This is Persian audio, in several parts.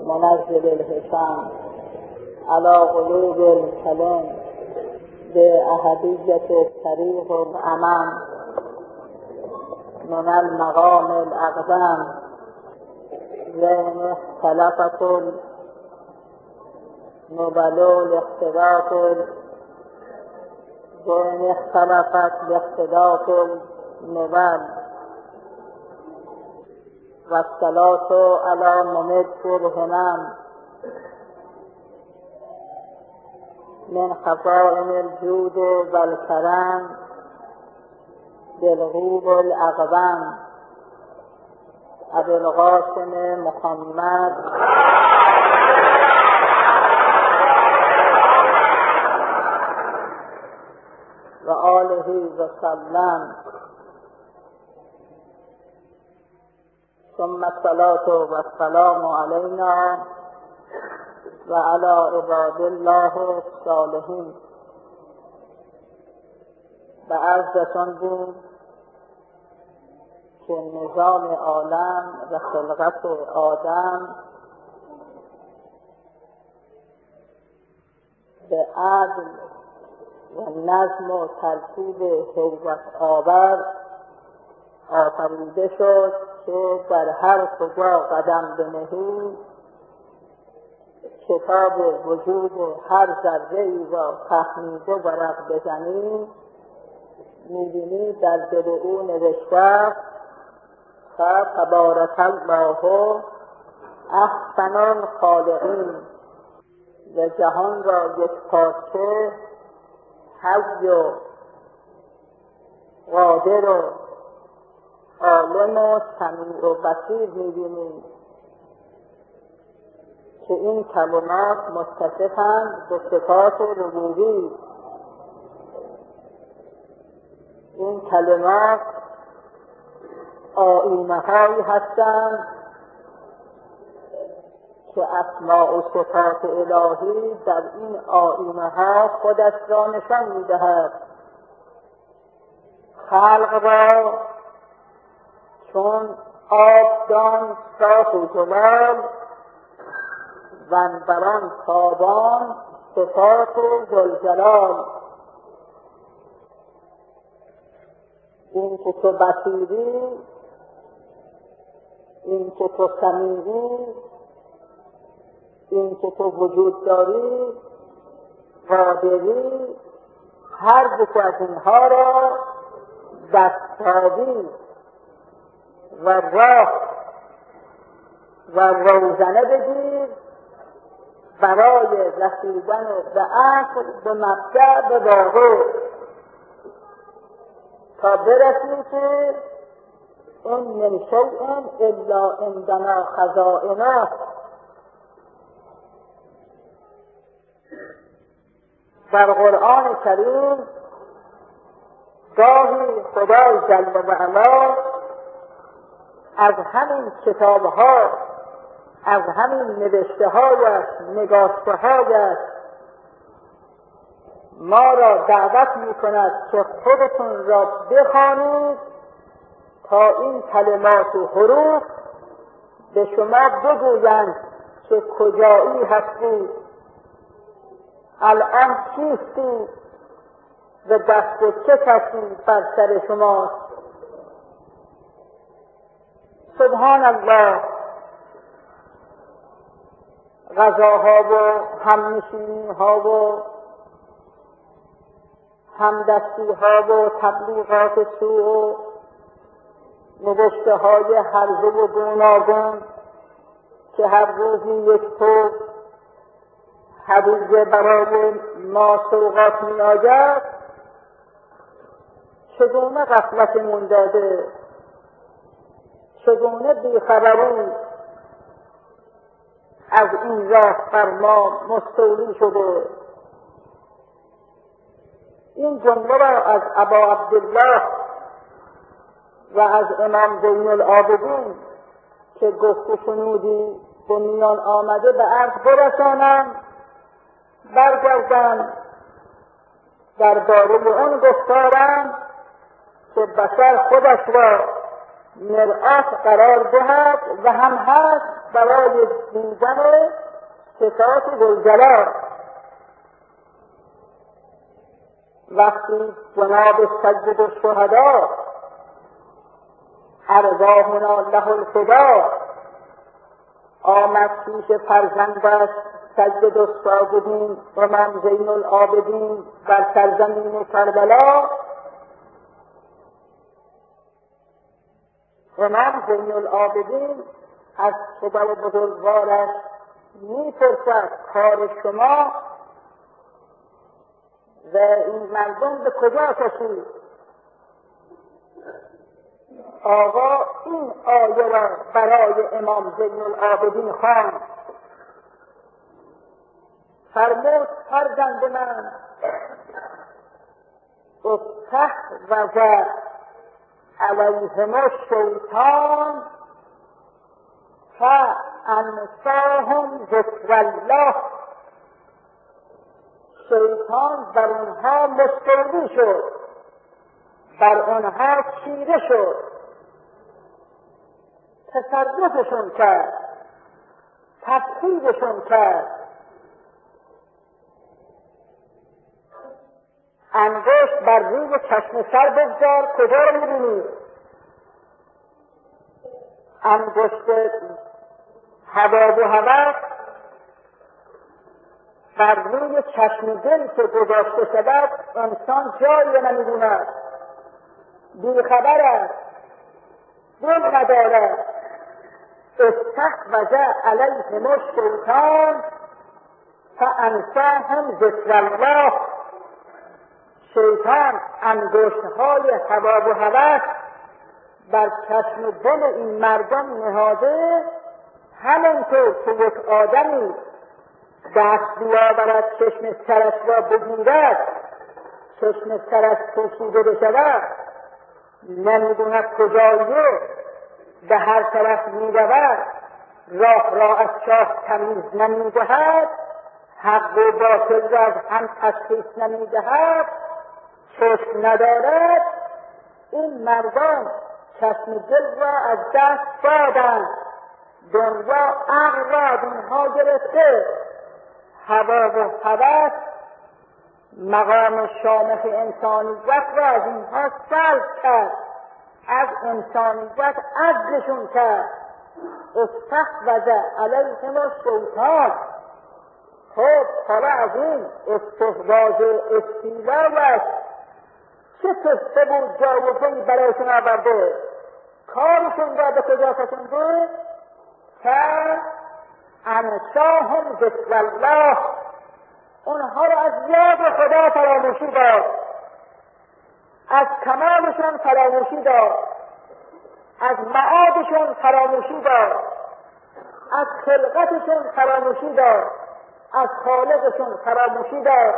منزل الحكم على قلوب الكلم بأحدية الطريق الأمام من المقام الأقدم وإن اختلفت النبل لاختلاف وإن اختلفت لاختلاف النبل والصلاة على ممد الهمم من خزائن الجود والكرم بالغیب الاقوام ابوالقاسم محمد و آله و سلم. ثم الصلاة والسلام علینا و علی عباد الله الصالحین. به عرض رساندیم که نظام عالم و خلقت آدم به عدل و نظم و ترتیب حیرت آور آفریده شد که در هر کجا قدم بنهی کتاب وجود هر ذره‌ای را تحمیده ورق بزنی می‌بینی در دل او نوشته تبارک الله احسن الخالقین و جهان را یک پارچه حی و قادر و عالم و سمیع و بصیر می‌بینی که این کلمات متصفند به صفات ربوبی. این کلمات آیینه هایی هستند که اسماء و صفات الهی در این آیینه ها خودش را نشان می‌دهد. خلق را چون آبدان صاف و جلال و بران تابان صفات ذوالجلال. این که تو بصیری، این که تو سمیعی، این که تو وجود داری، قادری، هر دو از اینها را دستابی و راه و روزنه بگیر برای رسیدن به عقل، به مبدأ، به واقع، تا برسی که این من شیء الا عندنا خزائنه. در قرآن کریم گاهی خدای جل و علا از همین کتابها، از همین نوشته‌هایش، نگاشته‌هایش ما را دعوت می‌کند که خودتون را بخوانید تا این کلمات و حروف به شما بگویند که کجایی هستید، الان چیستی و دست چه کسی بر سر شماست. سبحان الله. غذاها و همنشینی‌ها و همدستی‌ها و تبلیغات سوء و نوشته‌های هرزه و گوناگون که هر روزی یک طور هدیه برای ما سوغات می‌آید، چگونه غفلتمون داده، چگونه بیخبری از این راه بر ما مستولی شده. این جمله را از ابا عبدالله و از امام زین العابدین که گفت و شنودی به میان آمده به عرض برسانم، برگردم درباره آن گفتارم که بشر خودش را مرآت قرار دهد و هم هست برای دیدن صفات ذوالجلال. وقتی جناب سید الشهدا ارواحنا له الفدا آمد پیش فرزندش سید الساجدین امام زین العابدین در سرزمین کربلا، امام زین العابدین از پدر بزرگوارش میپرسد کار شما و این مردم به کجا کشید؟ آقا این آیه را برای امام زین العابدین خواند، فرمود فرزند من استحوذ علیهم الشیطان فانساهم ذکر الله. شیطان بر آنها مستولی شد، بر آنها چیره شد، تصرفشون کرد، تفسیدشون کرد. انگشت بر روی چشم سر بگذار، کجا رو می‌بینی؟ انگشت هوا و هوس بر روی چشم دل که گذاشته شود انسان جایی نمی‌بیند، بیخبر است، دل ندارد. استحوذ علیهم الشیطان فانساهم ذکر الله. شیطان انگشت‌های هوا و هوس بر چشم دل این مردم نهاده، همانطور که یک آدمی دست بیاورد چشم سرش را بگیرد، چشم سرش پوشیده بشود، نمی‌داند کجایه، به هر طرف می‌رود، راه را از چاه تمیز نمی‌دهد، حق و باطل را از هم تشخیص نمی‌دهد، چشم ندارد. این مردان چشم دل را از دست دادند، دنیا عقل را از اینها گرفته، هوا و هوس مقام شامخ انسانیت را از اینها سلب کرد، از انسانیت عزلشون کرد. استحوذ علیهم الشیطان. خب حالا از این استحواذ استیلایش چه قصه بود، جایزه‌ای برایشون آورده؟ کارشون را به کجا کشونده؟ که انساهم ذکر الله. اونها را از یاد خدا فراموشی داد، از کمالشون فراموشی داد، از معادشون فراموشی داد، از خلقتشون فراموشی داد، از خالقشون فراموشی داد.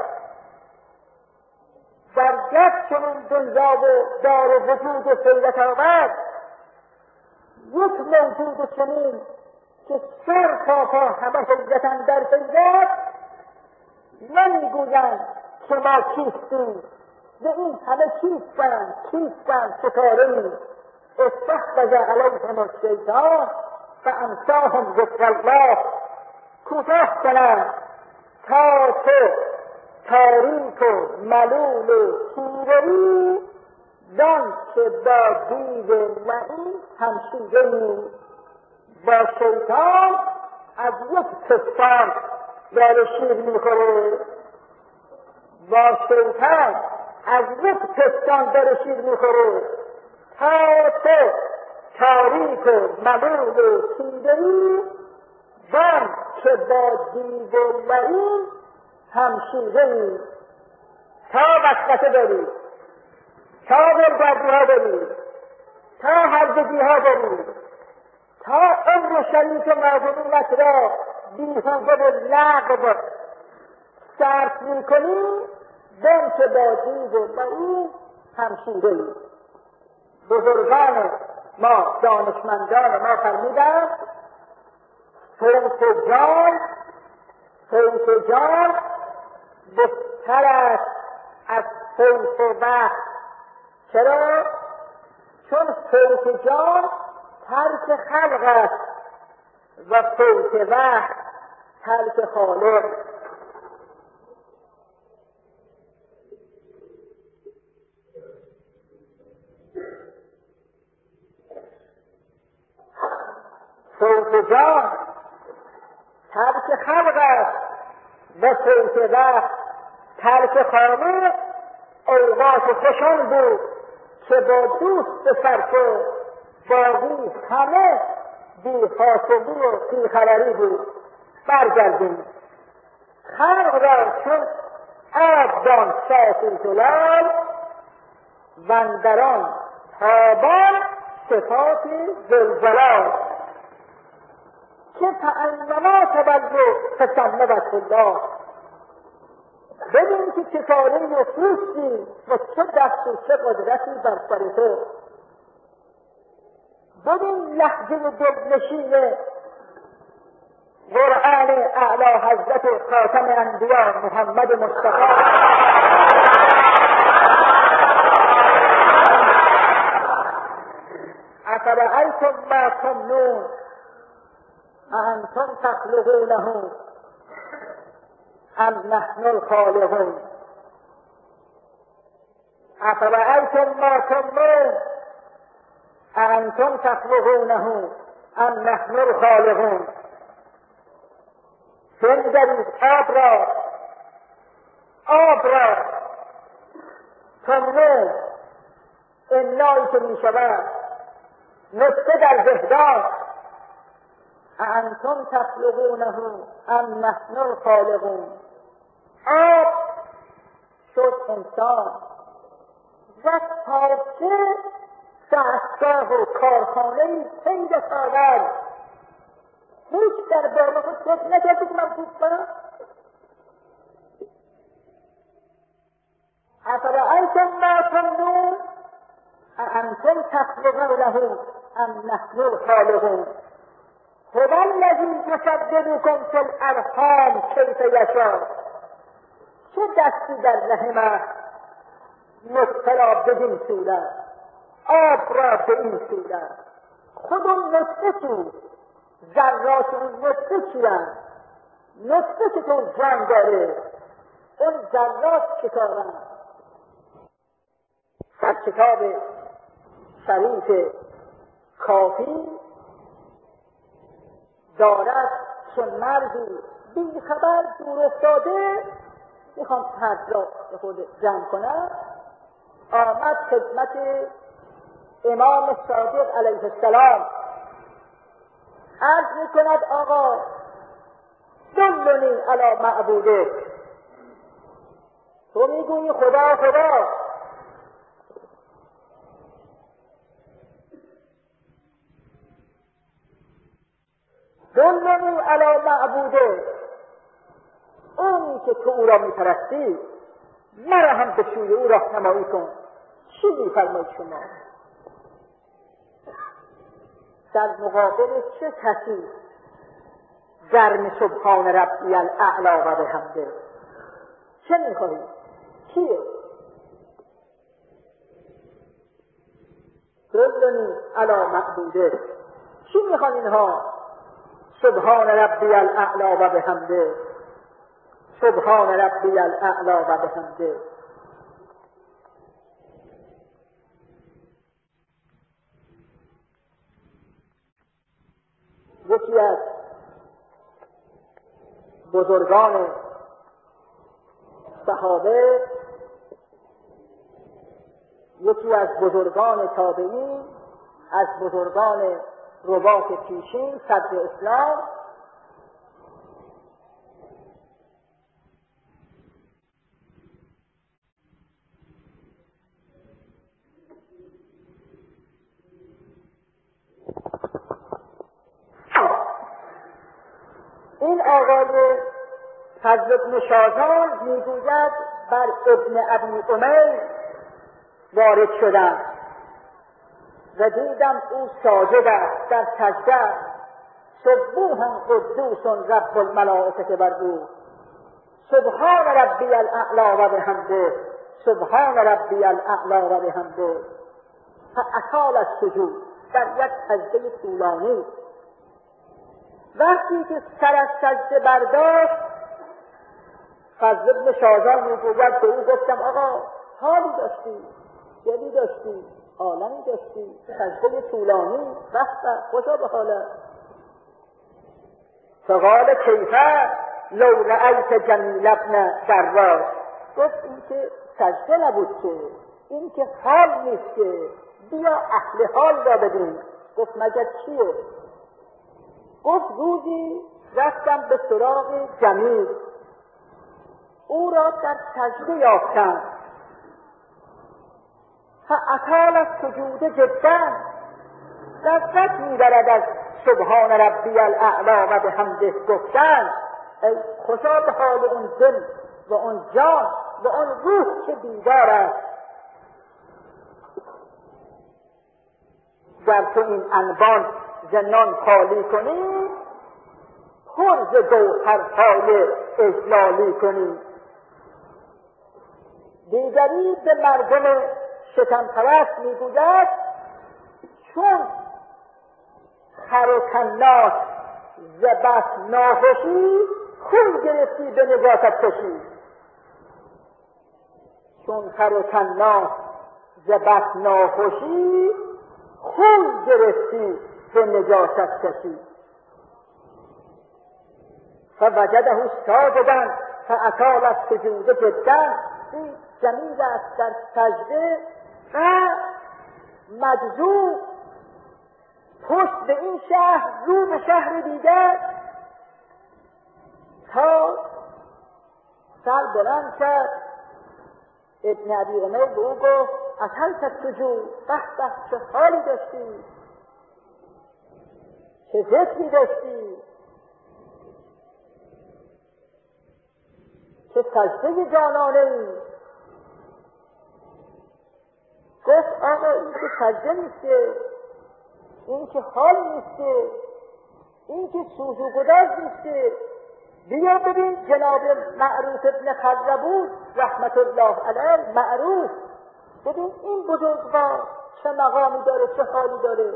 در جد چنین دنیا و دار و وجود و سیرت آورد، یک موجود چنین که سر تا پا همه حیرتن در پیداست، نمیگویند که ما کیستیم، به این همه کیستند ستاره‌ای. استحوذ علیهم الشیطان فانساهم ذکر الله. کوتاه کنند تا تو تاریک و ملول و تیره‌ای، دان که با دید لعین همشیره‌ای. با شیطان از یک پستان داره شیر میخوره، با شیطان از یک پستان داره شیر میخوره، تا تو تاریک و ملول و تیره‌ای، دان که با دید لعین همشیره‌ای. تا وسوسه داری، تا دلگردی‌ها داری، تا هرزگی‌ها داری، تا عمر شریک معظومیت را بیهوده و لغو صرف میکنی، دان که با دید لعین همشیره‌ای. بزرگان ما، دانشمندان ما فرمودند فوت جان بهتر است از فوت وقت. چرا؟ چون فوت جان ترک خلق است، و فوت وحی ترک خالق. فوت جان ترک خلق است و فوت وحی ترک خالق. اوقات خوشان بود که با دوست فرق باقی همه بی حاصلی و بی خبری بود. برگردیم خلق را چون آب دان صافی زلال و اندران تابان صفات زلزلال که فانما تولوا فثمت الله. ببین که چه کاره و پوستی و چه دست و چه قدرتی بر سر تو. ببین لحظه دلنشین قرآن اعلی حضرت خاتم انبیا محمد مصطفی افرأیتم ما تمنون اانتم تخلقونه ام نحن الخالقون. افرأیتم ما تمنون اانتم تخلقونه ام نحن الخالقون. بنگرید آب را تمنون انایی که می شود نطفه در وحدان. اانتم تخلقونه ام نحن الخالقون. آب شد انسان و تازه دستگاه و کارخانه‌ای پیدا آورد. هیچ در باره خود فکر نکردی که من خوب کنم؟ افرأیتم ما تمنون اانتم تخلقونه ام نحن الخالقون. هو الذی یصورکم فی الارحام کیف یشاء. چه دستی در رحم است نطفه را بدین صورت، آب را به این صورت. خود اون نطفه چی؟ ذرات اون نطفه چی‌اند؟ نطفه که تو جان داره اون ذرات چطورند؟ در کتاب شریف کافی دارد که مردی بی خبر دور افتاده، میخوام طرز را به خود جمع کنم، آمد خدمت امام صادق علیه السلام عرض میکند آقا دلنی علی معبودک. تو میگویی خدا خدا، دلنی علی معبودک، اونی که تو او را میپرستی مرا هم به سوی او راهنمایی کن. چی میفرمایید شما؟ در مقابل چه کسی گرم سبحان ربی الاعلی و بحمده؟ چه میخواهید؟ کیه؟ دلنی علی معبوده. چی میخوان اینها؟ سبحان ربی الاعلی و بحمده، سبحان ربی الاعلی و بحمده. یکی از بزرگان صحابه، یکی از بزرگان تابعین، از بزرگان رباط پیشین صدر اسلام، این آقای فضل بن شازان میگوید بر ابن ابی امیر وارد شدم و دیدم او ساجد است در سجده، سبوحا قدوس رب الملائکه والروح، سبحان ربی الاعلی و بحمده، سبحان ربی الاعلی و بحمده. فاطال السجود، در یک سجده طولانی وقتی که سر از سجده برداشت، فضل بن شاذان میگوید به او گفتم آقا حالی داشتی، دلی داشتی، عالمی داشتی، سجده طولانی، وقت خوشا به حالت. فقال کیفه لو رأیت جمیل ابن دراش، گفت این که سجده نبود که، این که حال نیست که، بیا اهل حال را ببین. گفت مگر چیه؟ گفت روزی رفتم به سراغ جمیل، او را در سجده یافتم، فاطال السجود جدا، لذت میبرد از سبحان ربی الاعلی و بحمده گفتن. ای خوشا به حال اون دل و اون جان و اون روح که بیدار است. گر تو این انبان زنان خالی کنی، پر ز گوهرهای اجلالی کنی. دیگری به مردم شکمپرست میگوید چون خر و کناس ز بس ناخوشی، خون گرفتی به نجاست کشی. چون خر و کناس ز بس ناخوشی، خون گرفتی به نجاست کشی. فوجده ساجدا فاطال السجود جدا، این جمیل است در سجده و مجذوب، پشت به این شهر رو به شهر دیگر، تا سر بلند کرد. ابن ابی عمر به او گفت اطلت السجود، به چه حالی داشتی، چه ذکری داشتی، چه سجده جانانه ای. گفت آقا این که سجده نیسته، این که حال نیسته، این که سوز و گداز نیسته. بیا ببین جناب معروف ابن خضربون رحمت الله علیه، معروف، ببین این بزرگوار چه مقامی داره، چه حالی داره.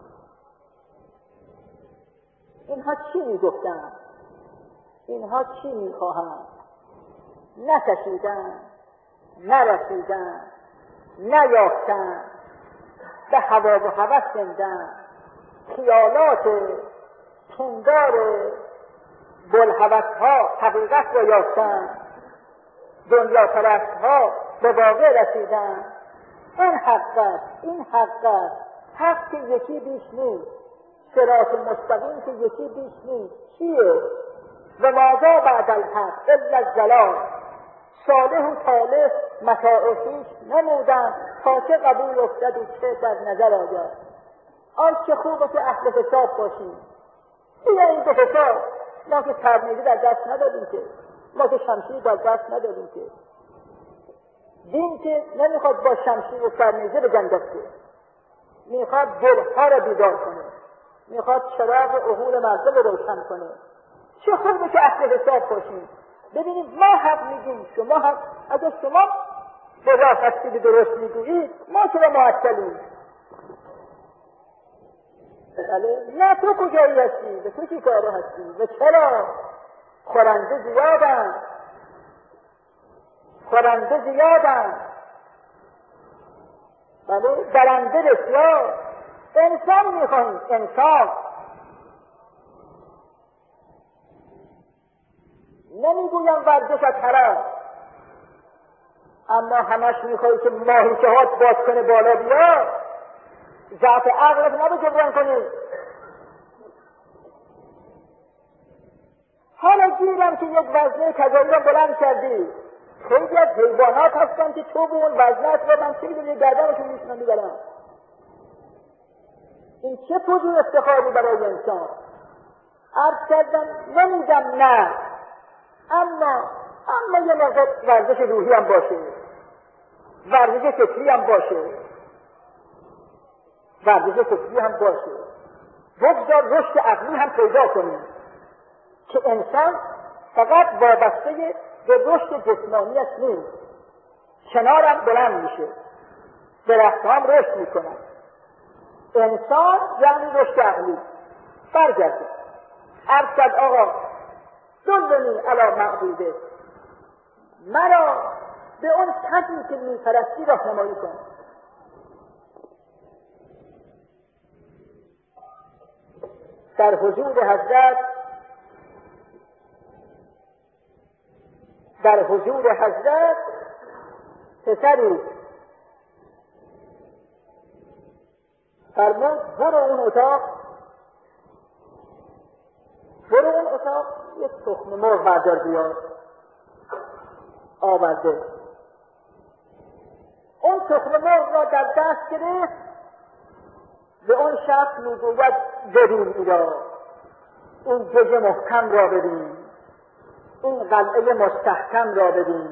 اینها چی میگفتن؟ اینها چی میخواهند؟ نکشیدن، نرسیدن، نیافتن، به هوا و هوس زندن، خیالات پندار بلهوس‌ها حقیقت را یافتن، دنیا پرست‌ها به واقع رسیدن. این حق است، این حق است، حق که یکی بیش نیست، صراط مستقیم که یکی بیش نیست. چیه؟ و ماذا بعد الحق الا الضلال. صالح و طالح متاع خویش نمودن تا چه قبول افتد و چه در نظر آید. آن چه خوبه که اهل حساب باشیم. بیا این به حساب. ما که ترمیزی در دست ندادیم که، ما که شمشیر در دست ندادیم که. دین که نمیخواد با شمشیر و ترمیزی بجنگد که، میخواد دلها را بیدار کنه، میخواد چراغ عقول مردم رو روشن کنه. چه خوبه که اهل حساب باشیم. ببینید ما حق میگیم، شما حق. اگر شما به راه هستی به درست میگویید، ما چرا معطلیم؟ بله، نه تو کجایی هستی؟ به تو چی کاره هستی؟ و چرا؟ خورنده زیادن، خورنده زیادن، بله، درنده بسیار. انسان میخواهیم، انسان. نمیگویم ورزشت حرام، اما همش میخوایی که ماهیچه هات باز کنه بالا بیا، ذات عقلت نبا جبران کنی. حالا گیرم که یک وزنه کذایی را بلند کردی، خیلی از حیوانات هستن که تو به اون وزنت را من خیلی گردنشون میشنم میبرم. این چه فضول افتخاری برای انسان. عرض کردم نمیگم نه، اما یه موقع ورزش روحی هم باشه، ورزش فکری هم باشه، ورزش فکری هم باشه. بگذار رشد عقلی هم پیدا کنیم که انسان فقط وابسته به رشد جسمانیش نیست، کنارم بلند میشه، درخت‌ها هم رشد میکنن. انسان یعنی رشد عقلی. برگرده عرض کرد آقا دلنی علی معبوده، مرا به اون کسی که میپرستی راهنمایی کن. در حضور حضرت پسری فرمود برو اون اتاق یک تخم مرغ بردار بیار. آورده اون تخم مرغ را در دست گرفت، به اون شخص میگوید ببین این گژ محکم را ببین، این قلعه مستحکم را ببین،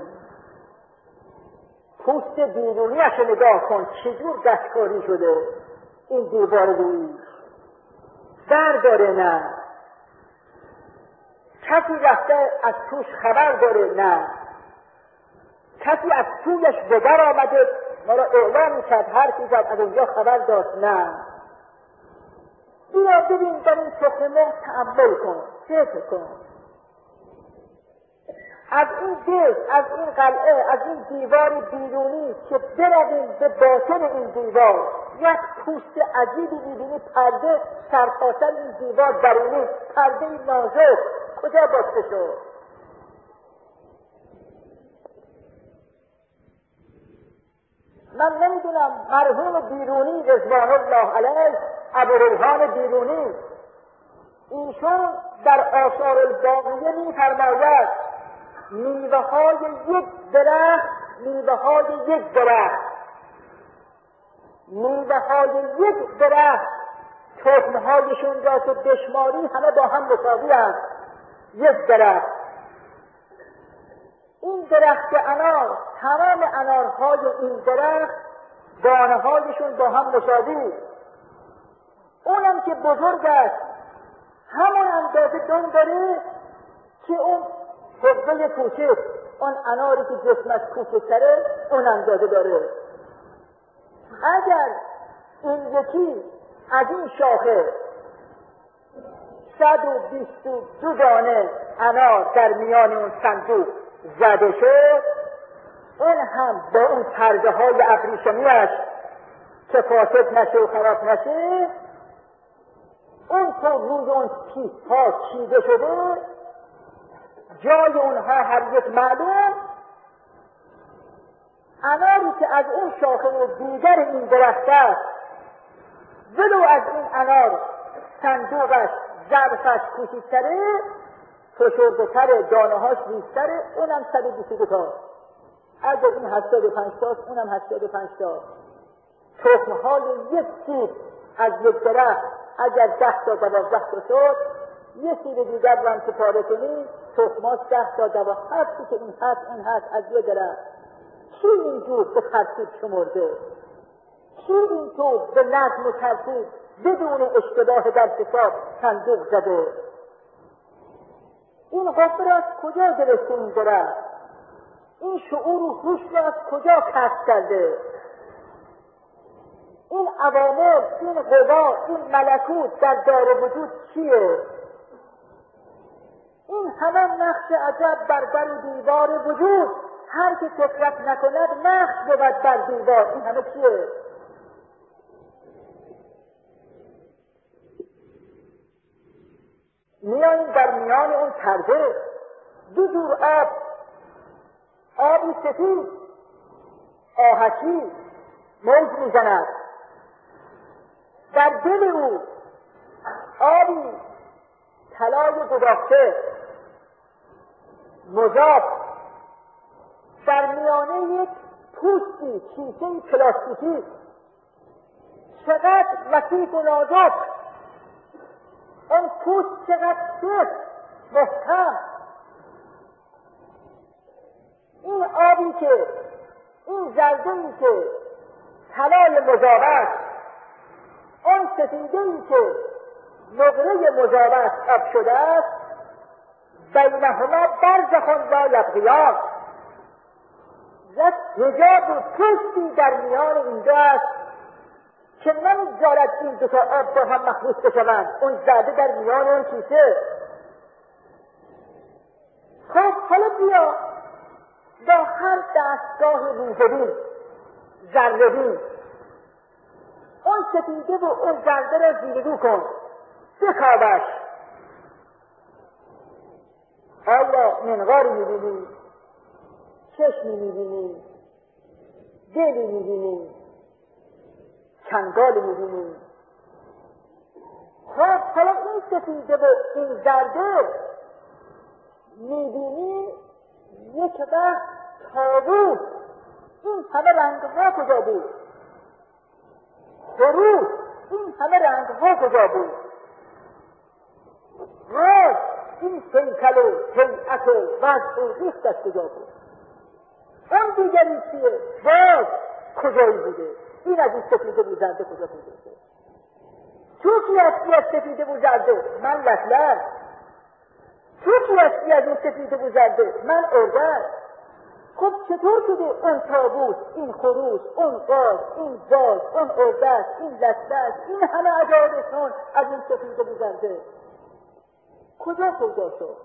پوست بیرونیش نگاه کن چجور دستکاری شده، این دیوار رویش در داره نه، کسی رفته از توش خبر داره نه، کسی از تویش به در آمده ما را اعلام کرد حرفی زد از اونجا خبر داشت نه. بیا ببین در این تخم مرغ تأمل کن، فکر کن، از این گژ، از این قلعه، از این دیوار بیرونی که برویم به باطن این دیوار، یک پوست عجیبی می‌بینی، پرده سرتاسر این دیوار درونی، پرده نازک کجا بسته شد؟ من نمیدونم مرحوم بیرونی رضوان الله علیه، ابوریحان بیرونی، ایشون در آثار الباقیه می‌فرماید میوه‌های یک درخت تخم‌هایشون را که بشماری همه با هم مساوی است. یک درخت، این درخت انار، تمام انارهای این درخت دانه‌هایشون با هم مساوی، اونم که بزرگ است همون اندازه دم داره که اون حبه کوچک، اون اناری که جسمش کوچکتره اون اندازه داره. اگر این یکی از این شاخه 122 دانه انار در میان اون صندوق زده شد، اون هم با اون پرده های ابریشمیش که فاسد نشه و خراب نشه، اون تو روی اون پیست ها چیده شده، جای اونها هر یک معلوم، اناری که از اون شاخه دیگر این درخت است، ولو از این انار صندوقش ظرفش کوچکتره، فشرده‌تره، دانه‌هاش ریزتره، اونم 122 تا. اگر این 85 تاست اونم 85 تا. تخم‌های یک سیب از یک درخت اگر 10 تا 12 تا شد، یه سیب دیگر رو هم که پاره کنی تخم‌هاش 10 تا 12 هستی که این هست اون هست از یه درخت. کی اینجور به ترتیب شمرده؟ کی اینطور به نظم و ترتیب بدون اشتباه در حساب صندوق زده؟ این غفر را از کجا گرفته این درخت؟ این شعور و هوش را از کجا کسب کرده؟ این عوامل، این قوا، این ملکوت در دار وجود چیه؟ این همه نقش عجب بر در دیوار وجود، هر که فکرت نکند نقش بود بر دیوار. این همه چیه؟ میاییم در میان اون پرده، دو جور آب، آبی سفید آهکی موج میزند، در دل او آبی طلای گداخته مذاب، در میانه یک پوستی کیسه پلاستیکی چقدر لطیف و نازک، اون پوست چقدر سفت محکم. این آبی که، این زرده‌ای که طلای مذاب است، اون سفیده‌ای که نقره مذاب است آب شده است، بینهما برزخ لا یبغیان، یک حجاب و پوستی در میان این دو است که نمیگذارد این دو تا آب با هم مخلوط بشوند. اون زرده در میان اون کیسه، حالا بیا با هر دستگاه روح‌بین ذره‌بین اون سفیده و اون زرده را زیر رو کن، بکاوش. آیا منقاری می‌بینی؟ چشمی می‌بینی؟ دلی می‌بینی؟ چنگالی می‌بینی؟ خب حالا این سفیده و این زرده می‌بینی یک وقت تابوت، این همه رنگ‌ها کجا بود؟ خروس، این همه رنگ‌ها کجا بود؟ راز، این هیکل و هیئت و وضع و ریختش کجا بود؟ اون دیگری چیه؟ باز کجایی بوده؟ این از این سفیده و زرده کجا بوده؟ تو کی هستی از سفیده و زرده؟ من لطلر. تو کی هستی از این سفیده و زرده؟ من اردن. خب چطور شده اون تابوت، این خروس، اون قاز، این باز، اون اردک، این لطلر، این همه عجایبشون از این سفیده و زرده کجا پیدا شد؟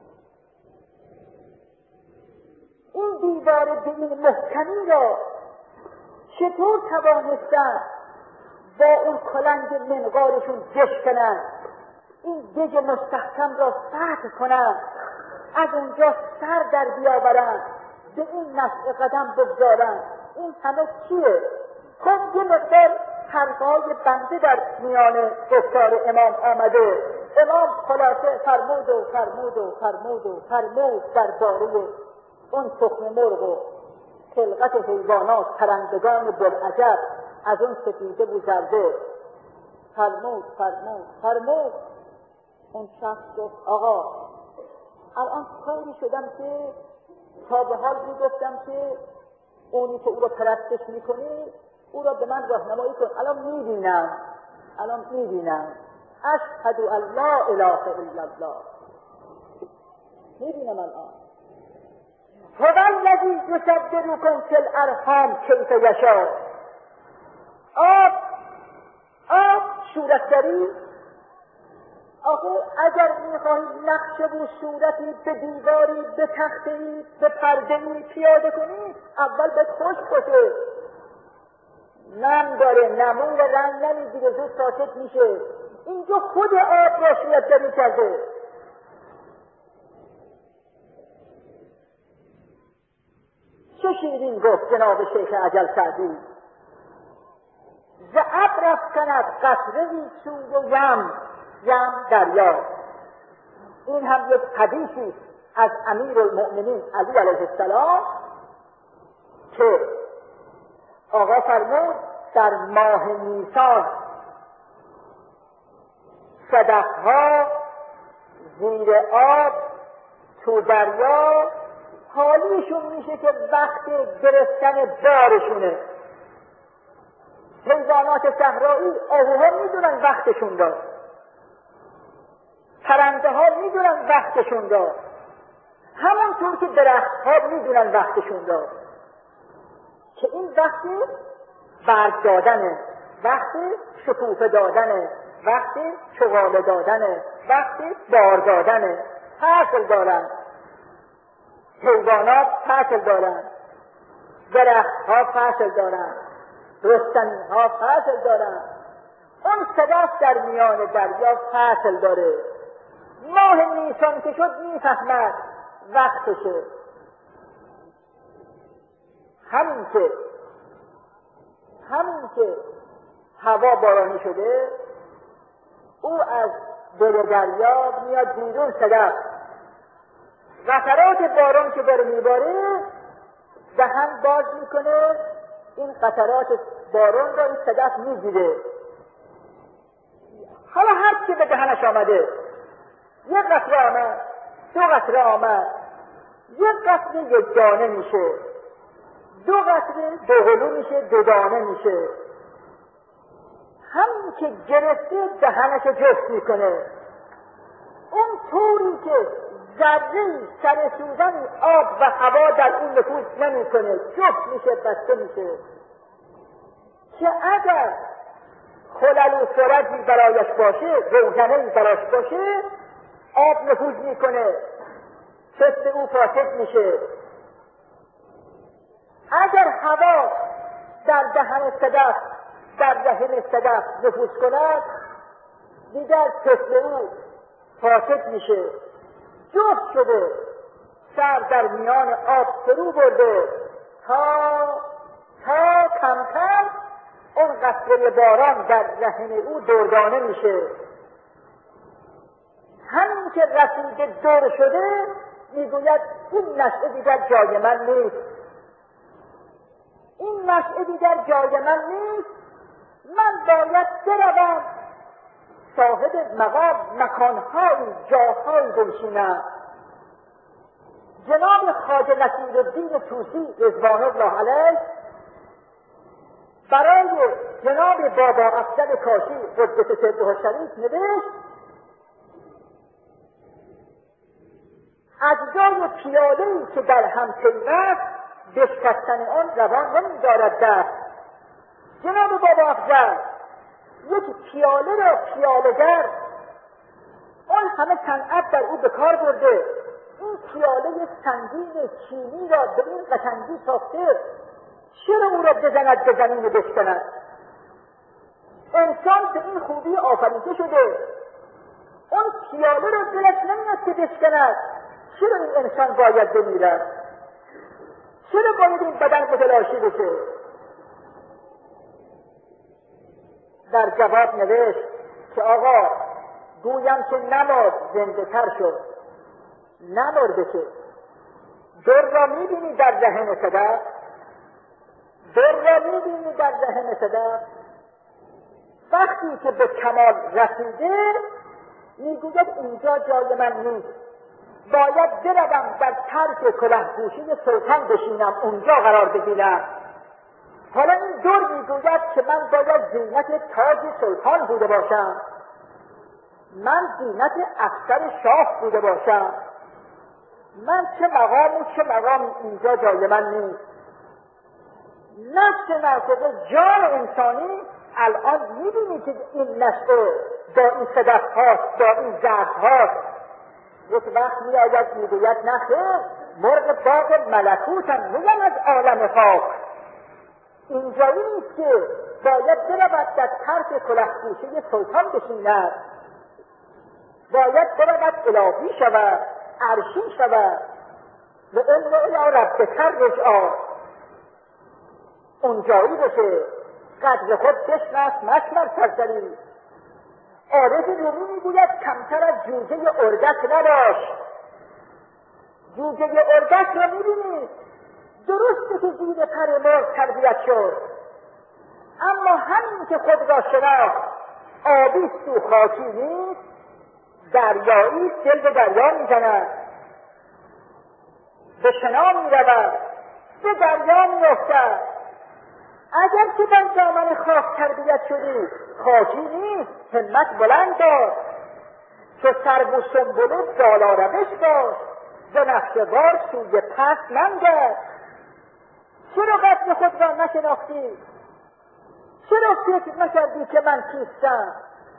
این دیوار به این محکمی را چطور توانستن با اون کلنگ منقارشون بشکنن، این دژ مستحکم را فتح کنن، از اونجا سر در بیاورن، به این نشأه قدم بگذارن؟ این همه چیه؟ خب یه مقدار حرفهای بنده در میان گفتار امام آمده. امام خلاصه فرمود و فرمود و فرمود و فرمود درباره اون تخم مرغ و خلقت حیوانات، پرندگان بلعجب از اون سفیده و زرده فرمود فرمود فرمود. اون شخص گفت آقا الان کاری شدم که تا به حال گفتم که اونی که او را پرستش میکنی او را به من راهنمایی کن. الان میبینم اشهد ان لا اله الا الله، میبینم الان. هو الذی یصورکم فی الارحام کیف یشاء. آب صورت داری؟ آخه اگر میخواهی نقشه و صورتی به دیواری، به تخته‌ای، به پرده‌ای پیاده کنی، اول باید خشک باشه، نم داره، نمون رنگ نمیگیره، زود ساکت میشه. اینجا خود آب را صورت داری کرده. چه شیرین گفت جناب شیخ اجل سعدی، ز ابر افکند قطره‌ای سوی یم دریا. این هم یک حدیثی از امیرالمؤمنین علی علیه السلام که آقا فرمود در ماه نیسان صدفها زیر آب تو دریا حالیشون میشه که وقت گرفتن بارشونه. حیوانات صحرایی، آهوها میدونن وقتشون را، پرنده ها میدونن وقتشون را، همونطور که درخت ها میدونن وقتشون را، که این وقت برگ دادنه، وقت شکوفه دادنه، وقت چغاله دادنه، وقت بار دادنه. فصل دارن، حیوانات فصل دارن، درخت ها فصل دارن، رستنی ها فصل دارن. اون صدف در میان دریا فصل داره. ماه نیسان که شد میفهمد وقتشه. همین که هوا بارانی شده، او از دل دریا میاد بیرون صدف، قطرات باران که داره میباره دهن باز میکنه، این قطرات باران را این صدف میگیره. حالا هر چی به دهنش آمده، یک قطره آمد، دو قطره آمد، یک قطره یک دانه میشه، دو قطره دو هلو میشه، دو دانه میشه. همین که گرفته دهنش جفت میکنه. اون طوری که ذره‌ای سر سوزن آب و هوا در اون نفوذ نمیکنه، جفت میشه، بسته میشه، که اگر خلل و سرجی برایش باشه، روزنه‌ای براش باشه، آب نفوذ میکنه، طفل او فاسد میشه. اگر هوا در دهن صدف، در رحم صدف نفوذ کند، دیگر طفل او فاسد میشه. جفت شده، سر در میان آب فرو برده تا کم کم اون قطره باران در رحم او دردانه میشه. همین که رسیده دور شده میگوید این نشأه دیگر جای من نیست، این نشأه دیگر جای من نیست، من باید بروم صاحب مقام مکانهایی جاهایی بنشینم. جناب خواجه نصیرالدین طوسی رضوان الله علیه برای جناب بابا افضل کاشی قدس سره الشریف نوشت اجزای پیاله‌ای که در هم پیوست بشکستن آن روان نمی‌دارد دست. جناب بابا افضل یک پیاله را پیاله‌گر آن همه صنعت در او به کار برده، این پیاله سنگین چینی را به این قشنگی ساخته، چرا او را بزند به زمین و بشکند؟ انسان به این خوبی آفریده شده، اون پیاله را دلش نمیاد که بشکند، چرا این انسان باید بمیرد؟ چرا باید این بدن متلاشی بشه؟ در جواب نوشت که آقا گویم که نمرد زنده تر شد. نمرده که در را میبینی در رحم صدف، در را میبینی در رحم صدف، وقتی که به کمال رسیده میگوید اینجا جای من نیست، باید بروم در طرف کلهپوشی سلطان بشینم، اونجا قرار بگیرم. حالا این دور میگوید که من باید زینت تاج سلطان بوده باشم، من زینت افسر شاه بوده باشم، من چه مقام اینجا جای من نیست. نفس ناطقه جان انسانی الان میبینی که این نشأه با این صدف هاست، با این زرد هاست. یک وقت میآید میگوید نه خیر، مرغ باغ ملکوتم، میگن از عالم خاک. اینجایی نیست که باید برود در طرف کلهپوشی سلطان بشیند، باید برود الهی شود، عرشی شود و علم الی ربک رجعا، اونجایی بشه. قدر خود بشناس مشمر سرسری. عارف رومی میگوید کمتر از جوجه اردک نباش. جوجه اردک را میبینید درسته که زیر پر مرغ تربیت شد، اما همین که خود را شناخت آبیست و خاکی نیست، دریایی دل به دریا میزند، به شنا میرود، به دریا میافتد. اگر که در دامن خاک تربیت شدی خاکی نیست، همت بلند دار، که سرو و سنبله بالا روش باش، ز نقشه‌وار سوی پست منگر. چرا قدر خود را نشناختی؟ چرا فکر نکردی که من کیستم؟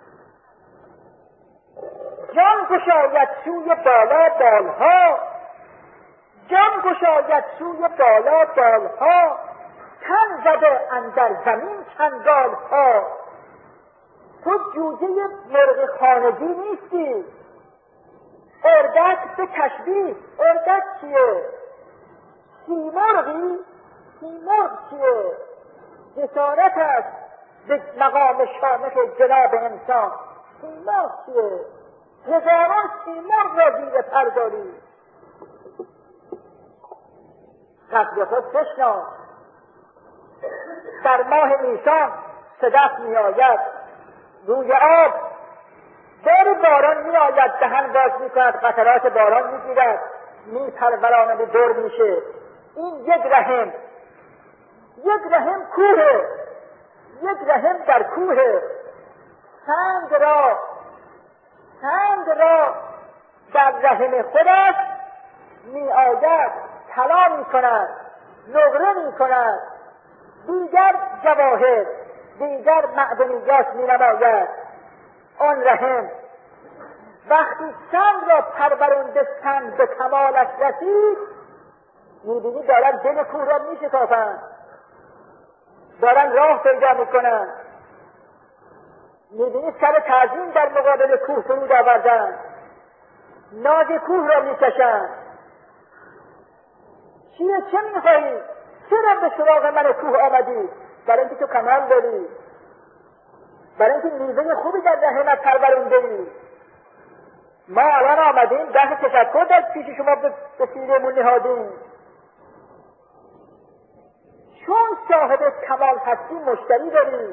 جان گشاید سوی بالا بالها، جان گشاید سوی بالا بالها، تن زده اندر زمین چنگال ها. تو جوجه مرغ خانگی نیستی. اردک به تشبیه، اردک چیه؟ سیمرغی؟ سیمرغ چیه؟ جسارت است به مقام شامخ جناب انسان. سیمرغ چیه؟ هزاران سیمرغ را زیر پر داری. قدر خود بشناس. در ماه نیسان صدف می آید روی آب، بار باران می آید، دهن باز می کند، قطرات باران می گیرد، می پروراند و دور میشه. این یک رحم کوه، یک رحم در کوه. سنگ را در رحم خودش می آید طلا می کند، نقره می کند، دیگر جواهر، دیگر معدنیات می نماید. آن رحم وقتی سنگ را پرورنده سنگ به کمالش رسید، میبینی دارن دل کوه را میشکافن، دارن راه پیدا میکنن، میبینی سر تعظیم در مقابل کوه فرود آوردن، ناز کوه را میکشن. چه میخواهی؟ چرا به سراغ من کوه آمدی؟ برای اینکه تو کمال داری، برای اینکه میوه خوبی در رحمت پرورنده‌ای. ما الان آمدیم دست تشکر در پیش شما به سینه‌مون نهادیم. چون صاحب کمال هستی مشتری داری.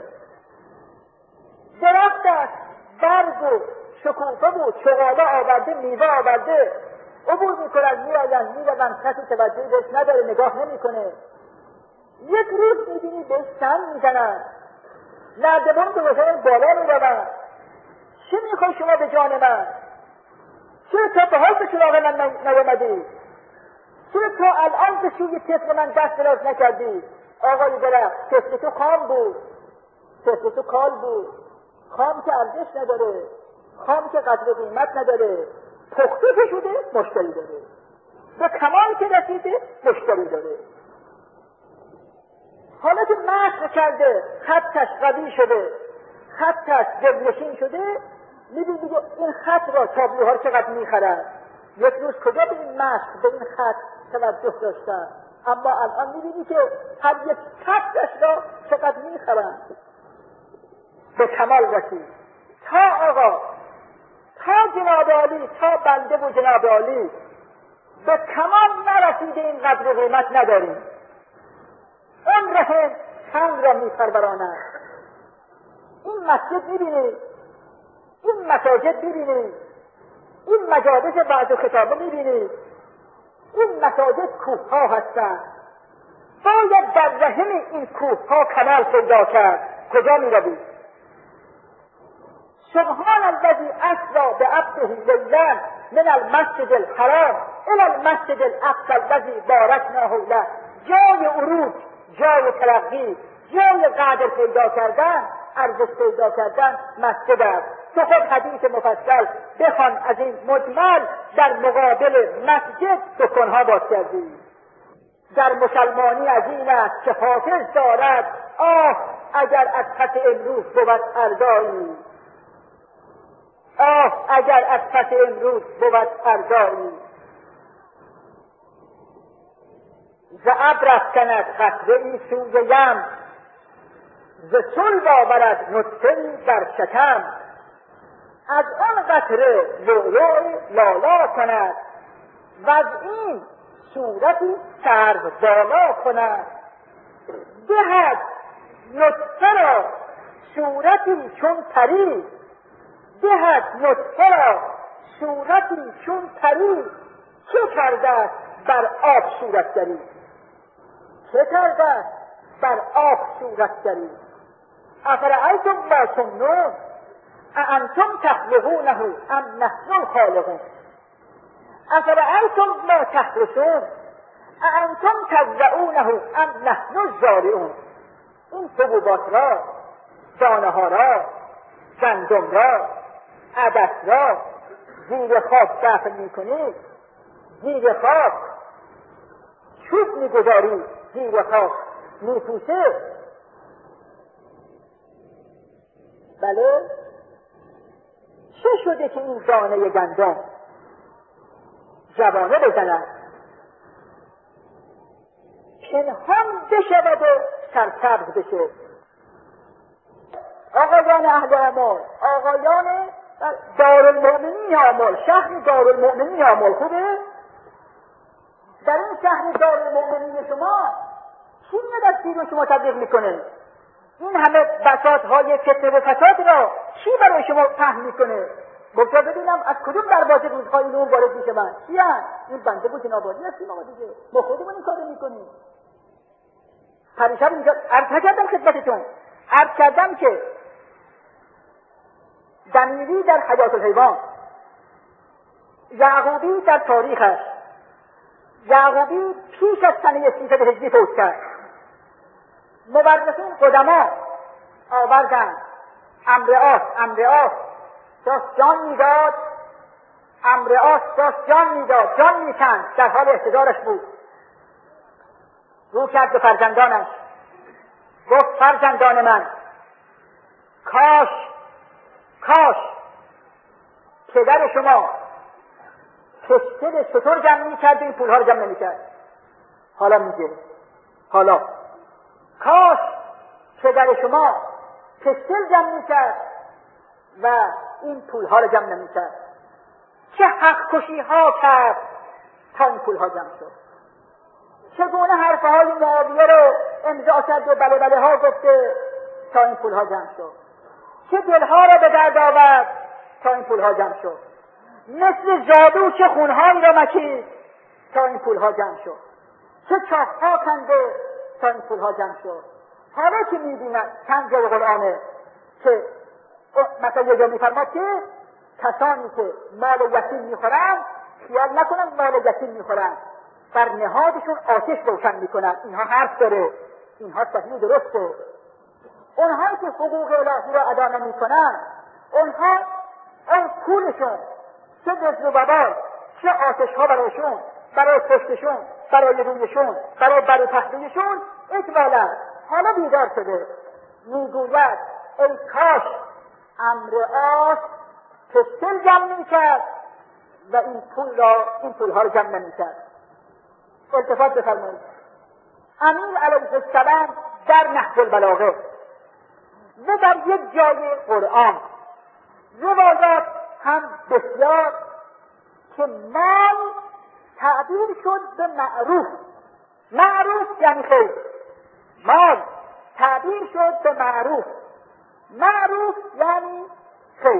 درخت است، برگ و شکوفه و چغاله آورده، میوه آورده، عبور میکنن، میآیند، میروند، کسی توجهی بهش نداره، نگاه نمیکنه. یک روز میبینی بهش سنگ میزنن، نردبان به وجه بالا میروند. چه میخوای شما به جان من؟ چرا تا به حال به سراغ من نیامدی؟ چرا تا الان به سوی طفل من دست دراز نکردی؟ آقای درخت، طفل تو خام بود، طفل تو کال بود. خام که ارزش نداره، خام که قدر قیمت نداره، پخته که شده مشتری داره، به کمال که رسیده مشتری داره. حالا که مشق کرده، خطش قوی شده، خطش دلنشین شده، میبینی دیگه این خط را تابلوها چقدر میخرن. یک روز کجا به این مشق، به این خط توجه داشتن، اما الان میبینی که هر یک خطش را چقدر میخرن. به کمال رسید. تا آقا، تا جناب عالی، تا بنده و جناب عالی به کمال نرسیده این قدر قیمت نداریم. اون رحم سنگ را میپروراند. این مسجد میبینی، این مساجد میبینی، این مجالس وعظ و خطابه میبینی، این مساجد کوه ها هستند. باید در رحم این کوه ها کمال پیدا کرد. کجا میروی؟ سبحان الذی اسری بعبده لیلا من المسجد الحرام الی المسجد الاقصی الذی بارکنا حوله. جای عروج، جای ترقی، جای قدر پیدا کردن، ارزش پیدا کردن مسجد است. تو خود حدیث مفصل بخوان از این مجمل در مقابل مسجد دکانها باز کردی. در مسلمانی از این است که حافظ دارد آه اگر از پس امروز بود فردایی، آه اگر از پس امروز بود فردایی. ز ابر افکند قطره ای سوی یم، ز صلب آورد نطفه‌ای در شکم. از آن قطره لؤلؤ لالا کند، وز این صورتی سرو بالا کند. دهد نطفه را صورتی چون پری، دهد نطفه را صورتی چون پری. چه کرده بر آب صورتگری؟ چه کرده بر آب صورتگری؟ افرأیتم ما تمنون اانتم تخلقونه ام نحن الخالقون. افرأیتم ما تحرثون اانتم تزرعونه ام نحن الزارعون. این حبوبات را، دانه ها را، گندم را، عدس را زیر خاک دفن میکنید، زیر خاک چوب میگذارید، زیر خاک میپوسه. بله، چه شده که این دانه گندم جوانه بزند، پنهان بشود و سرسبز بشه؟ آقایان اهل اعمال، آقایان دارالمؤمنین اعمال، شهر دارالمؤمنین اعمال، خوبه؟ در این شهر دارالمؤمنین شما کی میاد از دین شما تبلیغ میکنه؟ این همه بساطهای فتنه و فساد را کی برای شما فهم میکنه؟ گفتا ببینم از کدوم دروازه روزهای اینو وارد میشه؟ من کی هست؟ این بنده بود جنابادی هستیم آقا دیگه، ما خودمون این کارو میکنیم. پریشب اینجا عرض کردم خدمتتون، عرض کردم که دمیری در حیات الحیوان، یعقوبی در تاریخش، یعقوبی پیش از سنه 300 هجری فوت کرد. مورخین قدما آوردن امر آس داشت جان میداد امرآس داشت جان میداد، جان میکند، در حال احتضارش بود. رو کرد به فرزندانش، گفت فرزندان من، کاش پدر شما پشتل شتر جمع میکرد این پولها رو جمع نمیکرد. حالا میگه کاش پدر شما پشتل جمع میکرد و این پولها رو جمع نمیکرد. چه حق کشی ها کرد تا این پولها جمع شد. چگونه حرفهای معاویه رو امضا کرد و بله ها گفته تا این پولها جمع شد. چه دلها را به درد آورد تا این پولها جمع شد. مثل جادو چه خونهایی را مکید تا این پولها جمع شد. چه چاهها کنده تا این پولها جمع شد. حالا که می‌بینند چند جای قرآنه که مثلا یه جا می‌فرماد که کسانی که مال یتیم می‌خورند خیال نکنن مال یتیم می‌خورند، بر نهادشون آتش روشن می‌کنند. اینها حرف داره، اینها صحیح درسته. اونهایی که حقوق الهی را ادا نمی‌کنند، اونها اون پولشون چه دزد و وبال، چه آتش‌ها برایشون، برای پشتشون، برای رویشون، برای بر پهلویشون اجمالا. حالا بیدار شده میگوید ای کاش امرآس پشتل جمع میکرد و این پولها رو جمع نمیکرد. التفات بفرمایید، امیر علیه السلام در نهج البلاغه و در یک جای قرآن روایات هم بسیار که مال تعبیر شد به معروف. معروف یعنی خیر. مال تعبیر شد به معروف. معروف یعنی خیر.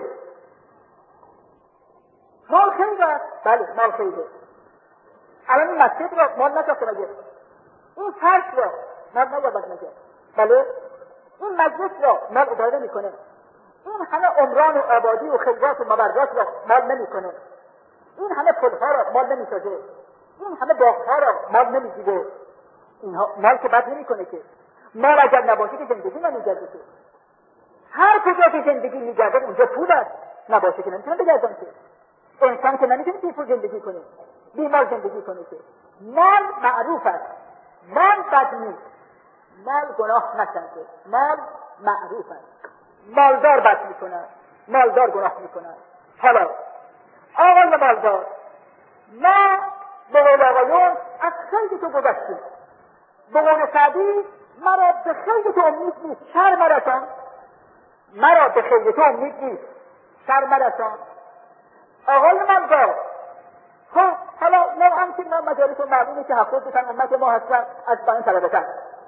مال خیر است. بله مال خیره. الان این مسجد را مال نساخته مگه؟ این فرش را مال نباید مگه؟ بله این مجلس را مال اداره میکنه. این همه عمران و آبادی و خیرات و مبرات را مال نمیکنه. این همه پلها را مال نمیسازه. این همه باغها را مال نمیگیره. اینها مال که بد نمیکنه که. مال اگر نباشه که زندگی نمیگرده که. هر کجا که زندگی میگرده اونجا پول است. نباشه که نمیتونه بگردن که. انسان که نمیتونه بی پول زندگی کنه، بی مال زندگی کنه که. مال معروف است. مال بد نیست. مال گناه نکرده. مال معروف است. مالدار بد میکنه، مالدار گناه میکنه. حالا آقای مالدار، ما به قول آقایون از خیلی تو گذشتیم. به قول سعدی مرا به خیلی تو امید نیست، شر مرسان. مرا به خیلی تو امید نیست، شر مرسان. آقای مالدار، خب حالا نوعا که ما مجالس معلومه که 70% امت ما هستن از بین طلبتن.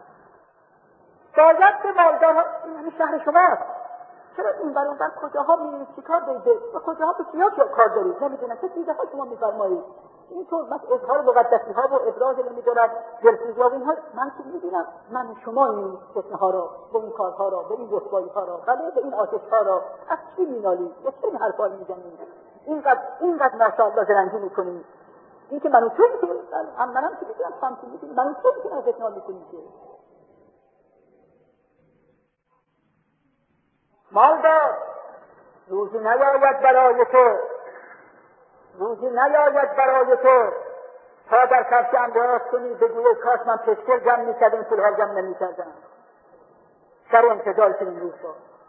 باید به مالدار این همین شهر شماست. چرا این بر اون بر کجاها میرید چی کار دارید و کجاها به کیا کار دارید نمیدونم چه چیزها شما میفرمایید. اینطور مثل اظهار مقدسی ها و ابراز نمیدونم دلسوزی ها و اینها من که میدونم من شما این فتنه ها را به این کارها را به این رسوایی ها را بله به این آتش ها را از چی مینالید و چه این حرفا میزنید اینقدر ماشاءالله زرنگی میکنید. این که منو چون که منم که میدونم سمتی میکنید منو چون که از اتنا میکنید که مالدار روزی نیاید برای تو تا در کفش انداز کنی بگوی کاش من پشکل جمع میکردم پولها جمع نمیکردم. در انتظار چنین روز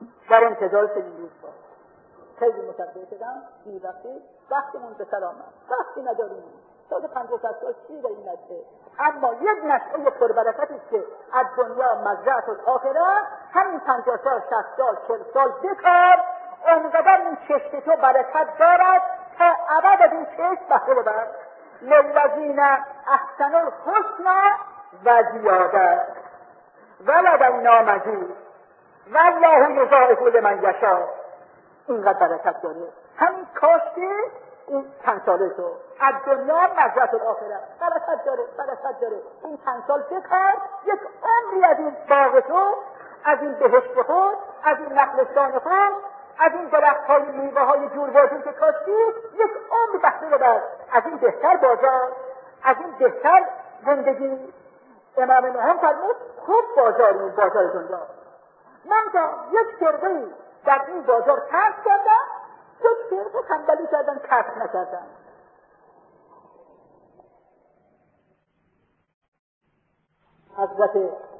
با خیلی متوجه شدم این وقتمون به سلامت وقتی نداریم تا 50 سال چی در این نشته. اما یک نشعه پربرکتی است که از دنیا مزرعه الاخره همین 50 سال 60 سال 40 سال بکار اونقدر این چشم تو برکت دارد تا ابد از این چشم بهره ببر. للذین احسنوا الحسنی و زیاده ولدینا مزید والله یضاعف لمن یشاء. اینقدر برکت داره همین کاشته این 5 ساله تو از دنیا مزرعه الاخره برکت داره. این 5 سال بکار یک عمری از این باغ تو، از این بهشت خود، از این نخلستان خود، از این درخت‌های میوه‌های جور واجور که کاشتی یک عمر بهره ببر. از این بهتر بازار، از این بهتر زندگی. امام نهم فرمود خوب بازار دنیا. من تا یک سرقه‌ای در این بازار کسب کردم یک فرقه تنبلی کردن، کسب نکردن. حضرت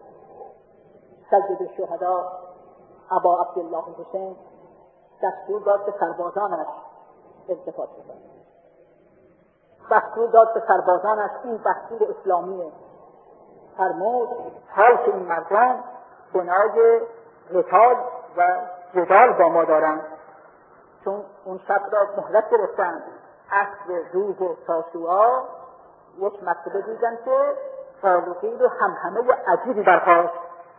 سید الشهدا ابا عبدالله حسین دستور داد به سربازانش التفات بکنند. دستور داد به سربازانش، این دستور اسلامیه، فرمود حال که این مردان بنای قتال و جدال با ما دارند، چون اون شب را مهلت گرفتند. عصر روز تاسوعا یک مرتبه دیدن که قال و قیل و همهمه عجیبی برخاست.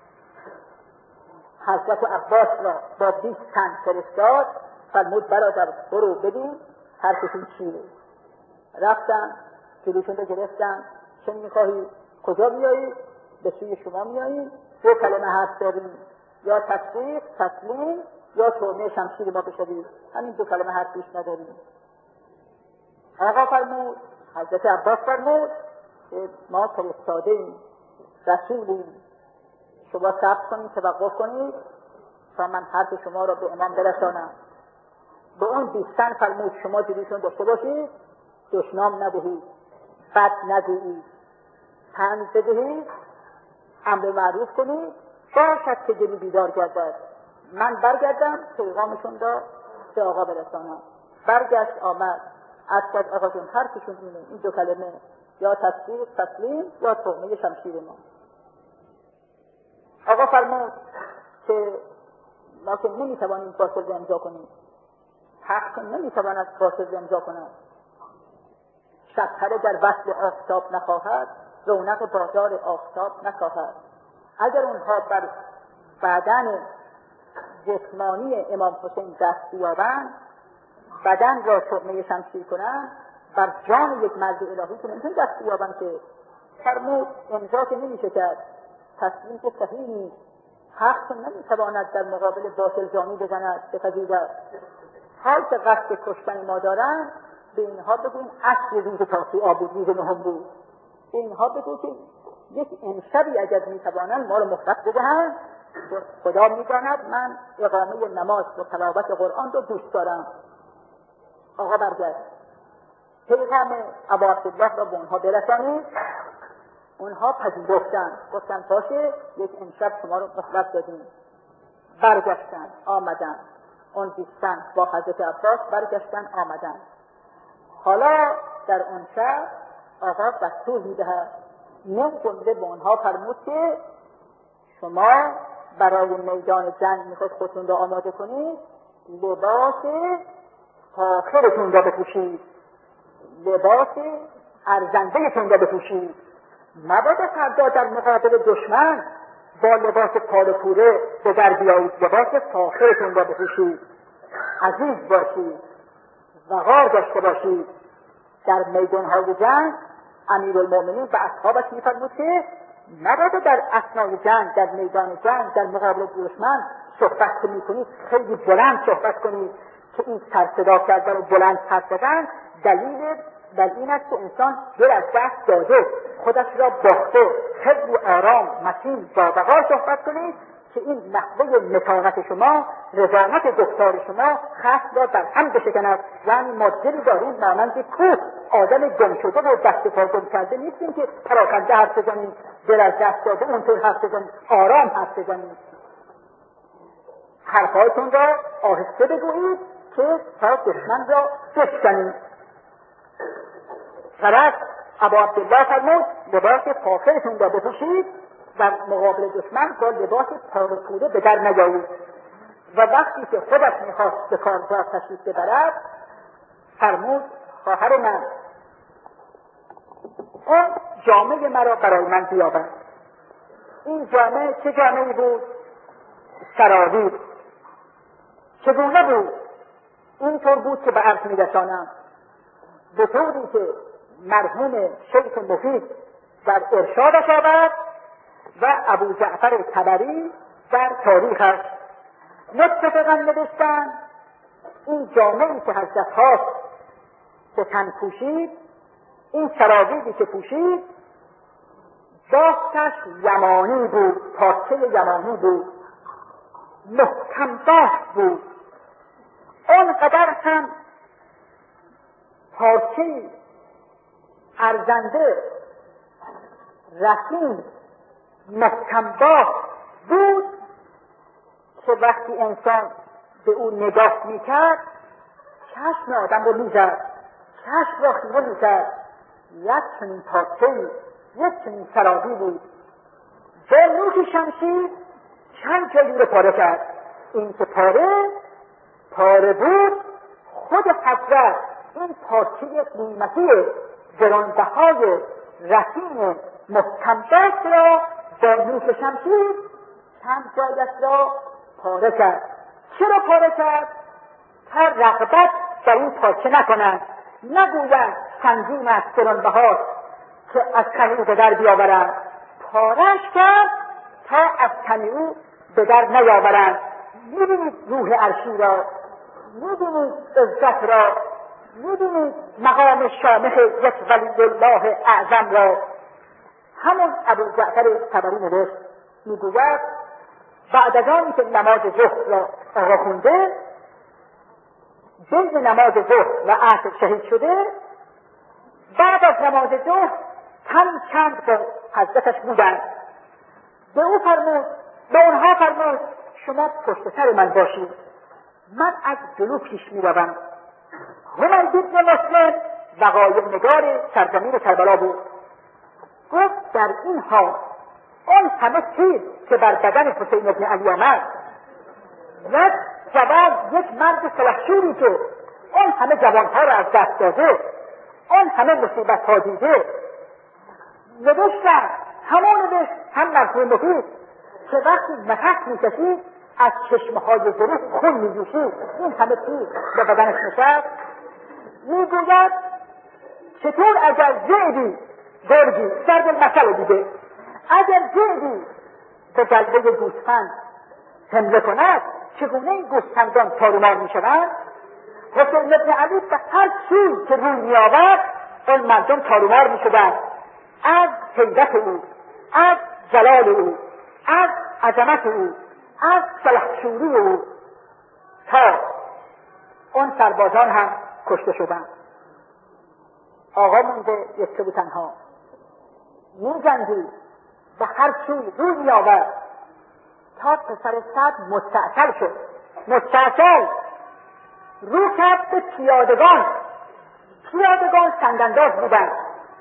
حضرت عباس را با 20 تن فرستاد، فرمود برادر برو ببین حرفشون چیه. رفتن جلوشون رو گرفتن، چه میخواهی؟ کجا میایی؟ به سوی شما میایی، 2 کلمه حرف داریم، یا تصدیق تسلیم یا طعمه شمشیر ما بشوید. همین 2 کلمه حرف بیش نداریم. آقا فرمود، حضرت عباس فرمود که ما فرستاده ایم، رسولیم، شما صبر کنید، توقف کنید تا من حرف شما را به امام برسانم. به اون 20 تن فرمود شما جلوشون داشته باشید، دشنام ندهید، بد نگویید، طنز بدهید، امر معروف کنید، باشد که دلی بیدار گردد، من برگردم پیغامشون را به آقا برسانم. برگشت آمد، از آقا جون حرفشون اینه، این 2 کلمه، یا تصدیق تسلیم یا طعمه شمشیر ما. آقا فرمود که ما که نمیتوانیم فاصله امضا کنیم، حق که نمیتواند فاصله امضا کند، شطره در وصل آفتاب نخواهد، رونق بازار آفتاب نخواهد. اگر اونها بر بدن جسمانی امام حسین دست بیابند، بدن را طعمه شمشیر کنند، بر جان یک مرد الهی که نمیتون دست بیابند که. فرمود امضا که نمیشه کرد، تصمیم که صحیح نیست، حق نمیتواند در مقابل باطل جانی بزند بپذیرد. حال که قصد کشتن ما دارند، به اینها بگویم اصل روز تاسوعا بود، روز 9 بود، به اینها بگو که یک امشبی اگر میتوانند ما رو مهلت بدهند، خدا میداند من اقامه نماز و تلاوت قرآن رو دوست دارم. آقا برگشت، پیغام ابا عبدالله را به اونها برسانید. اونها پذیرفتند، گفتن باشه، یک امشب شما رو مهلت دادیم. برگشتن آمدن، اون 20 تن با حضرت عباس برگشتن آمدن. حالا در اون شب آقا دستور میدهد، نه جمله به اونها فرمود که شما برای میدان جنگ میخواید خودتون را آماده کنید، لباس فاخرتون را بپوشید، لباس ارزندهتون را بپوشید. مبادا فردا در مقابل دشمن با لباس پاره پوره به در بیایید، لباس فاخرتون را بپوشید، عزیز باشید، وقار داشته باشید. در میدانهای جنگ امیرالمومنین به اصحابش میفرمود که مبادا در اثنای جنگ، در میدان جنگ، در مقابل دشمن صحبت که میکنید خیلی بلند صحبت کنید، که این سرصدا کردن و بلند حرف زدن دلیل بر این است که انسان دل از دست داده، خودش را باخته. خیلی آرام متین با وقار صحبت کنید که این نحوه متانت شما، رضایت گفتار شما خشم را در هم بشکند. یعنی ما دلی داریم مانند کوه، آدم گم شده و دست پا گم کرده نیستیم که پراکنده حرف بزنیم، دل از دست داده اونطور حرف بزنیم، آرام حرف بزنیم. حرفهایتون را آهسته بگویید که تا دشمن را بشکنید. طرف ابا عبدالله فرمود لباس فاخرتون را بپوشید، در مقابل دشمن با لباس پاره پوره به در نیایید. و وقتی که خودش میخواست به کارزار تشریف ببرد، فرمود خواهر من اون جامعه مرا برای من بیاورد. این جامعه چه جامعه بود؟ سراویل. چگونه بود؟ اینطور بود که به عرض میرسانم، به طوری که مرحوم شیخ مفید در ارشادش آورد و ابو جعفر طبری در تاریخش متفقاً نوشتند این جامعی که حضرت خواست به تن پوشید، این سراویلی که پوشید بافتش یمانی بود، پارچه یمانی بود، محکم بافت بود، اونقدر هم پارچه ارزنده رسیم محکم‌باف بود که وقتی انسان به او نگاه میکرد چشم آدم رو میزد، چشم را خیره میکرد. یک چنین پارچه‌ای، یک چنین سرابی بود. با نوک شمشیر چند جایی رو پاره کرد. این که پاره بود، خود حضرت این پارچه قیمتی گرانبهای رسیم محکم‌باف را با نوک شمشیر چند جایش را پاره کرد. چرا پاره کرد؟ تا رغبت در این پارچه نکنند، نگویند سنگین است، گرانبهاست که از تن او به در بیاورند. پاره‌اش کرد تا از تن او به در نیاورند. می‌بینید روح عرشی را، می‌بینید عزت را، می‌بینید مقام شامخ یک ولی الله اعظم را. همون ابوجعفر طبری نوشت، میگوید بعد از آنی که نماز ظهر را آقا خونده، بین نماز ظهر و عصر شهید شده، بعد از نماز ظهر چند با حضرتش بودند. به او فرمود، به اونها فرمود شما پشت سر من باشید، من از جلو پیش می روم. حمید بن مسلم وقایع نگار سرزمین کربلا بود. گفت در این حال اون همه تیر که بر بدن حسین بن علی آمد، یک جوان، یک مرد سلحشوری که اون همه جوانها را از دست داده، اون همه مصیبت ها دیده، نوشتن همون نوشت هم مرحوم مفید که وقتی نفس میکشید از چشمهای ظروف خون میجوشید، این همه تیر به بدنش نشست. میگوید چطور اگر ذئبی، گرگی، ضرب المثل دیگه، اگر ذئبی به جلوه گوسفند حمله کند چگونه این گوسفندان تارومار میشوند؟ حسین بن علی به هر چیز که روی میآورد اون مردم تارومار میشدند، از هیبت او، از جلال او، از عظمت او، از سلحشوری او، تا اون سربازان هم کشته شدند. آقا مونده یک و تنها می‌جنگید، به هر چیز روی میآورد تا پسر صد مستعصل شد. مستعصل رو کرد به پیادگان سنگانداز بودند،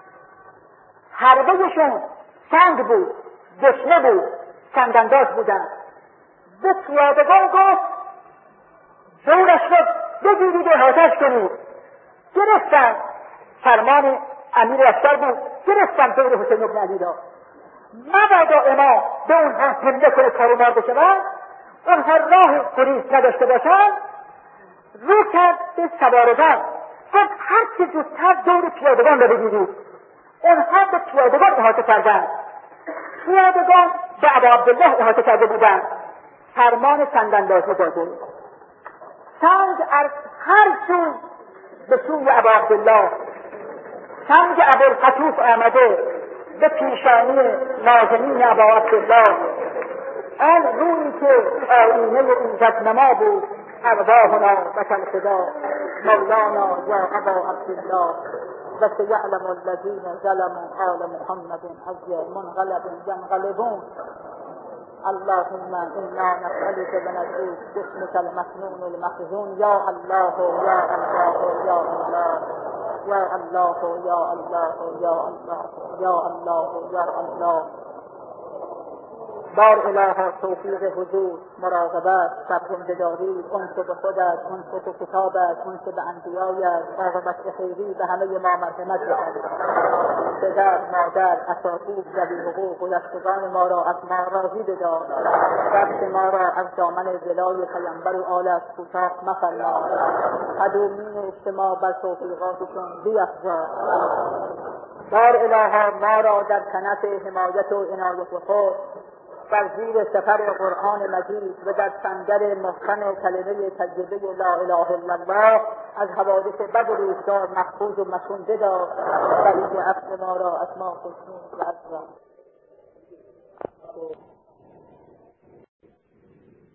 حربهشون سنگ بود، دشنه بود، سنگانداز بودند. به پیادگان گفت دورش رو بگیرید و آتش کنید. گرفتن، فرمان امیر لشکر بود، گرفتن دور حسین بن علی را. مبادا امام به اونها حمله کنه تارومار بشوند، اونها راه گریز نداشته باشند. رو کرد به سوارگان، گفت هر چه زودتر دور پیادگان را بگیرید. اونها به پیادگان احاطه کردند. پیادگان به ابا عبدالله احاطه کرده بودند، فرمان سنگاندازی داده. سنگ از هر سو به سوی ابا عبدالله، سنگ ابوالفتوح آمده به پیشانی نازنین ابا عبدالله، آن روی که آیینه ایزد نما بود. ارواحنا و کالفدا مولانا یا ابا عبدالله و سیعلم الذین ظلموا آل محمد از منقلب ینقلبون. اللهم انا نسألك بنجوك باسمك المكنون المخزون یا الله یا الله یا الله یا الله یا الله یا الله یا الله یا الله. بار اله توفیق حضور، مراقبت، صبرندگاری، انس به خودت، انس به کتابت، انس به انبیایت، عاقبت خیری به همه ما مرحمت بکنید. پدر، مادر، اساتید، ذوی حقوق و گذشتگان ما را از ما راضی بدار. دست ما را از دامن ولای پیامبر و آلش کوتاه مفرما. قدومین اجتماع بر توفیقاتشون بیفزا. بار اله ما را در کنف حمایت و عنایت خود بر زیر سپر قرآن مجید و در سنگر محکم کلمه تجربه لا اله الا الله از حوادث بد و روزگار محفوظ و مصون بدار. برای عفو ما را از ما خوشنود و از